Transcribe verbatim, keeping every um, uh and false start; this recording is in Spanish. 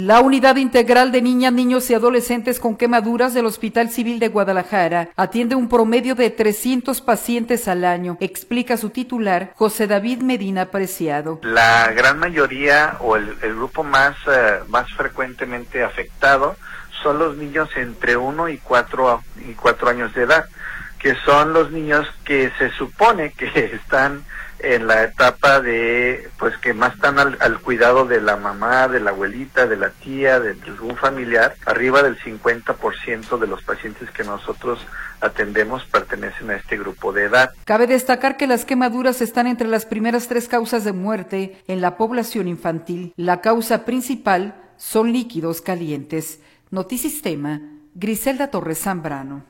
La Unidad Integral de Niñas, Niños y Adolescentes con Quemaduras del Hospital Civil de Guadalajara atiende un promedio de trescientos pacientes al año, explica su titular, José David Medina Preciado. La gran mayoría o el, el grupo más, uh, más frecuentemente afectado son los niños entre uno y cuatro y cuatro años de edad, que son los niños que se supone que están en la etapa de, pues que más están al, al cuidado de la mamá, de la abuelita, de la tía, de algún familiar. Arriba del cincuenta por ciento de los pacientes que nosotros atendemos pertenecen a este grupo de edad. Cabe destacar que las quemaduras están entre las primeras tres causas de muerte en la población infantil. La causa principal son líquidos calientes. Notisistema, Griselda Torres Zambrano.